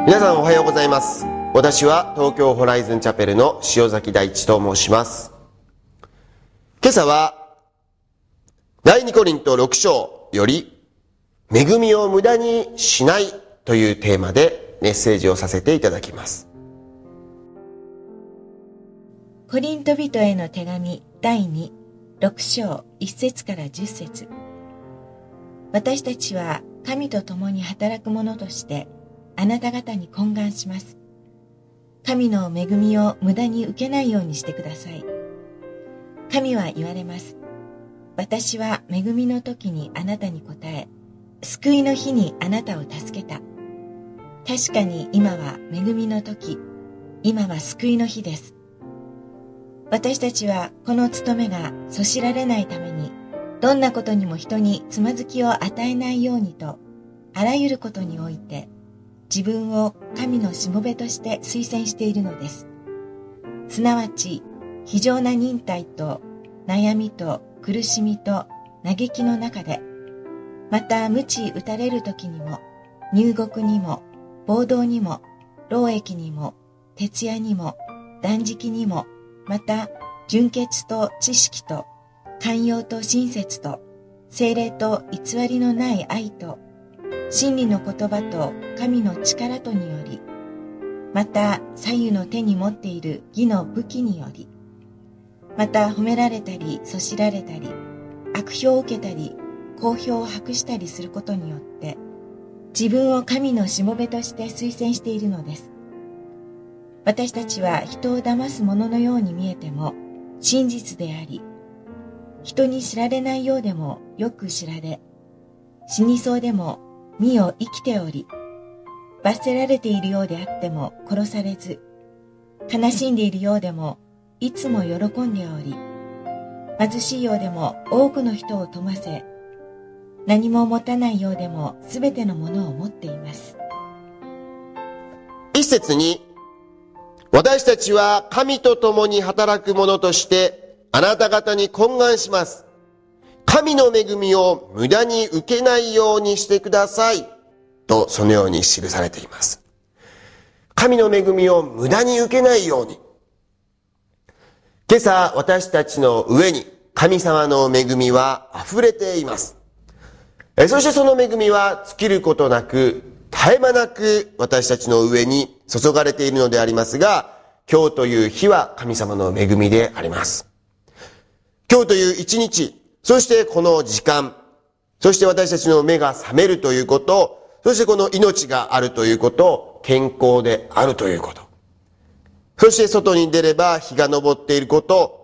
皆さんおはようございます。私は東京ホライズンチャペルの塩崎大地と申します。今朝は第2コリント6章より恵みを無駄にしないというテーマでメッセージをさせていただきます。 コリント人への手紙第2、6章1節から10節。私たちは神と共に働く者としてあなた方に懇願します。神の恵みを無駄に受けないようにしてください。神は言われます。私は恵みの時にあなたに答え、救いの日にあなたを助けた。確かに今は恵みの時、今は救いの日です。私たちはこの務めがそしられないために、どんなことにも人につまずきを与えないようにと、あらゆることにおいて、自分を神のしもべとして推薦しているのです。すなわち、非常な忍耐と悩みと苦しみと嘆きの中で、また鞭打たれる時にも、入獄にも、暴動にも、労役にも、徹夜にも、断食にも、また純潔と知識と、寛容と親切と、聖霊と偽りのない愛と、真理の言葉と神の力とにより、また左右の手に持っている義の武器により、また褒められたりそしられたり、悪評を受けたり、好評を博したりすることによって、自分を神のしもべとして推薦しているのです。私たちは人を騙す者のように見えても真実であり、人に知られないようでもよく知られ、死にそうでも身を生きており、罰せられているようであっても殺されず、悲しんでいるようでもいつも喜んでおり、貧しいようでも多くの人を富ませ、何も持たないようでもすべてのものを持っています。 一節に、私たちは神と共に働く者としてあなた方に懇願します。神の恵みを無駄に受けないようにしてください。とそのように記されています。神の恵みを無駄に受けないように。今朝私たちの上に神様の恵みは溢れています。そしてその恵みは尽きることなく、絶え間なく私たちの上に注がれているのでありますが、今日という日は神様の恵みであります。今日という一日、そしてこの時間、そして私たちの目が覚めるということ、そしてこの命があるということ、健康であるということ。そして外に出れば日が昇っていること、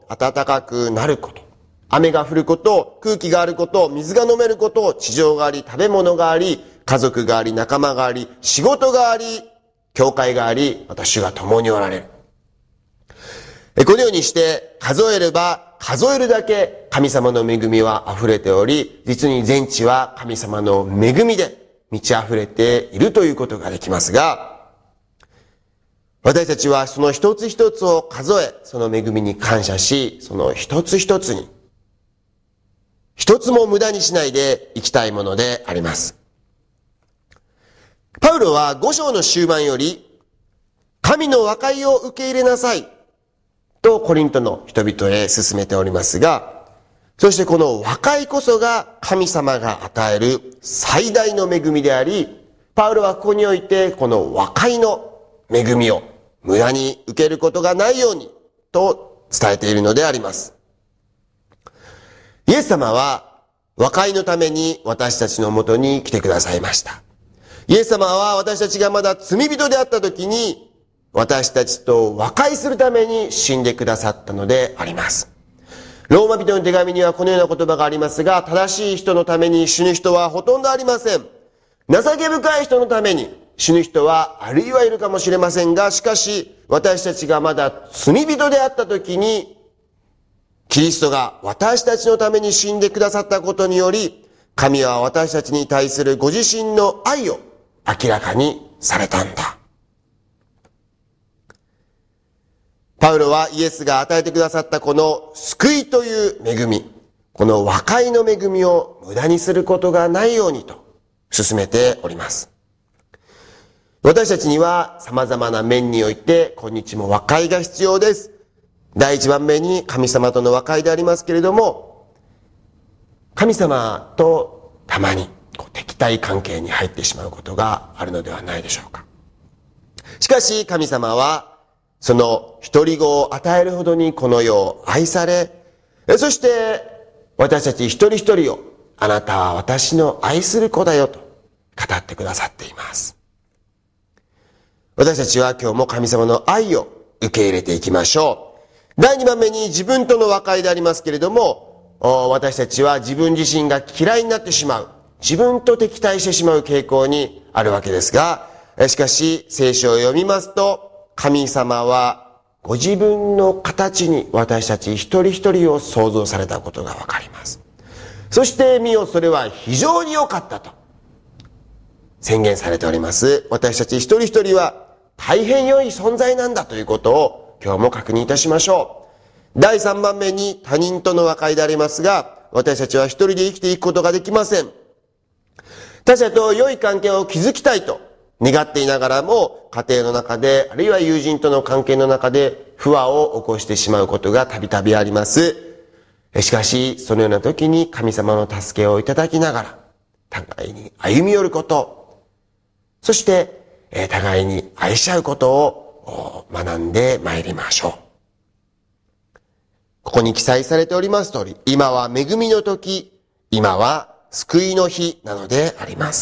暖かくなること。雨が降ること、空気があること、水が飲めること、地上があり、食べ物があり、家族があり、仲間があり、仕事があり、教会があり、私が共におられる。このようにして数えれば数えるだけ神様の恵みは溢れており、実に全地は神様の恵みで満ち溢れているということができますが、私たちはその一つ一つを数え、その恵みに感謝し、その一つ一つに、一つも無駄にしないで生きたいものであります。パウロは5章の終盤より、神の和解を受け入れなさいとコリントの人々へ進めておりますが、そしてこの和解こそが神様が与える最大の恵みであり、パウロはここにおいてこの和解の恵みを無駄に受けることがないようにと伝えているのであります。イエス様は和解のために私たちのもとに来てくださいました。イエス様は私たちがまだ罪人であった時に、私たちと和解するために死んでくださったのであります。ローマ人の手紙にはこのような言葉がありますが、正しい人のために死ぬ人はほとんどありません。情け深い人のために死ぬ人はあるいはいるかもしれませんが、しかし私たちがまだ罪人であった時に、キリストが私たちのために死んでくださったことにより、神は私たちに対するご自身の愛を明らかにされたんだ。パウロはイエスが与えてくださったこの救いという恵み、この和解の恵みを無駄にすることがないようにと進めております。 私たちには様々な面において今日も和解が必要です。第一番目に神様との和解でありますけれども、神様とたまに敵対関係に入ってしまうことがあるのではないでしょうか。しかし神様はその独り子を与えるほどにこの世を愛され、そして私たち一人一人をあなたは私の愛する子だよと語ってくださっています。私たちは今日も神様の愛を受け入れていきましょう。第2番目に自分との和解でありますけれども、私たちは自分自身が嫌いになってしまう、自分と敵対してしまう傾向にあるわけですが、しかし聖書を読みますと、神様はご自分の形に私たち一人一人を創造されたことがわかります。そして見よ、それは非常に良かったと宣言されております。私たち一人一人は大変良い存在なんだということを今日も確認いたしましょう。第3番目に他人との和解でありますが、私たちは一人で生きていくことができません。他者と良い関係を築きたいと願っていながらも、家庭の中で、あるいは友人との関係の中で不和を起こしてしまうことがたびたびあります。しかし、そのような時に神様の助けをいただきながら、互いに歩み寄ること、そして、互いに愛し合うことを学んでまいりましょう。ここに記載されております通り、今は恵みの時、今は救いの日なのであります。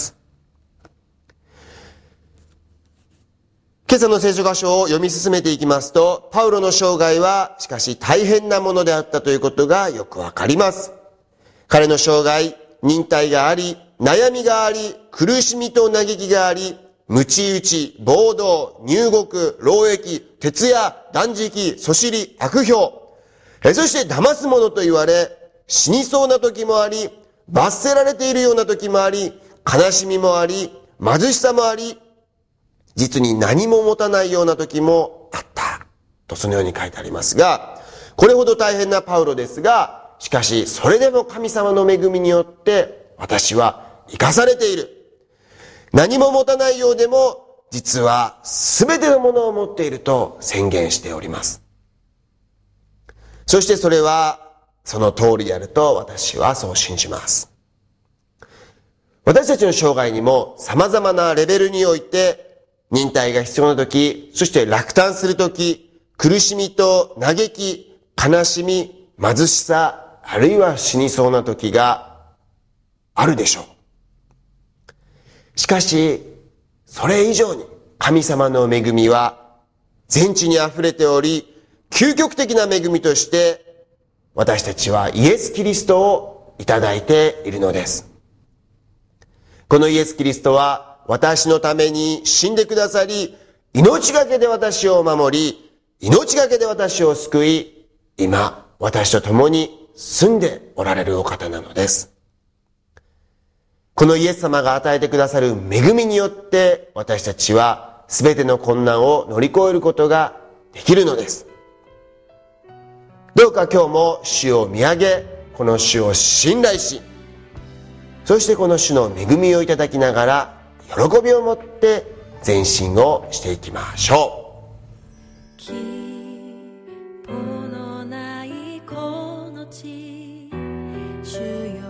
今朝の聖書箇所を読み進めていきますと、パウロの生涯はしかし大変なものであったということがよくわかります。彼の生涯、忍耐があり、悩みがあり、苦しみと嘆きがあり、鞭打ち、暴動、入獄、労役、徹夜、断食、そしり、悪評、そして騙す者と言われ、死にそうな時もあり、罰せられているような時もあり、悲しみもあり、貧しさもあり、実に何も持たないような時もあった。とそのように書いてありますが、これほど大変なパウロですが、しかしそれでも神様の恵みによって私は生かされている。何も持たないようでも、実は全てのものを持っていると宣言しております。そしてそれはその通りであると私はそう信じます。私たちの生涯にも様々なレベルにおいて忍耐が必要な時、そして落胆する時、苦しみと嘆き、悲しみ、貧しさ、あるいは死にそうな時があるでしょう。しかし、それ以上に神様の恵みは全地に溢れており、究極的な恵みとして私たちはイエス・キリストをいただいているのです。このイエス・キリストは私のために死んでくださり、命がけで私を守り、命がけで私を救い、今私と共に住んでおられるお方なのです。このイエス様が与えてくださる恵みによって私たちは全ての困難を乗り越えることができるのです。どうか今日も主を見上げ、この主を信頼し、そしてこの主の恵みをいただきながら喜びを持って前進をしていきましょう。 希望のないこの地、主よ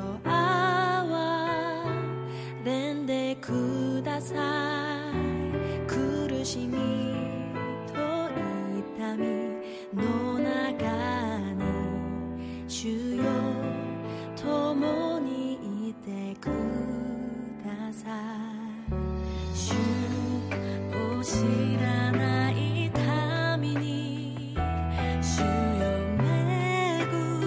憐れんでください。苦しみと痛みの中に主よ共にいてください。主を知らない民に主よ恵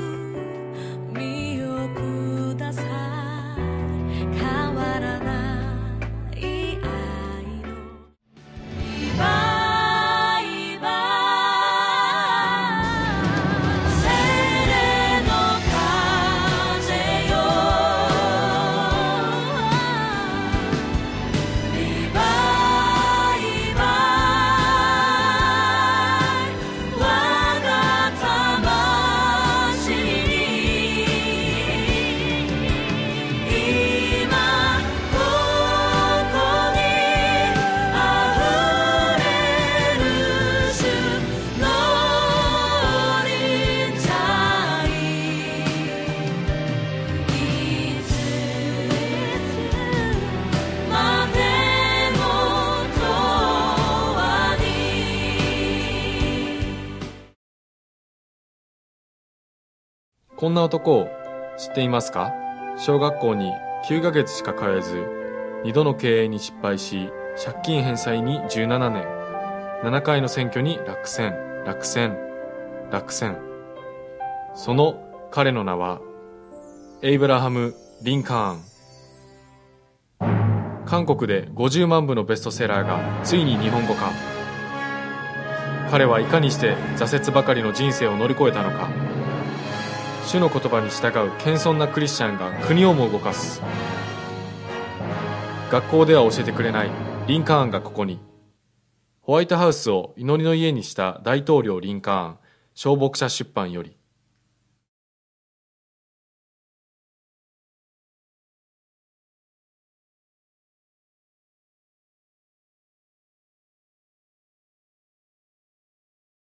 みをください。変わらない愛のリバイバル、精霊の風よ、リバイバルこんな男を知っていますか？小学校に9ヶ月しか通えず、2度の経営に失敗し、借金返済に17年、7回の選挙に落選。その彼の名は、エイブラハム・リンカーン。韓国で50万部のベストセラーがついに日本語化。彼はいかにして挫折ばかりの人生を乗り越えたのか。主の言葉に従う謙遜なクリスチャンが国をも動かす。学校では教えてくれないリンカーンがここに。ホワイトハウスを祈りの家にした大統領リンカーン、小牧者出版より。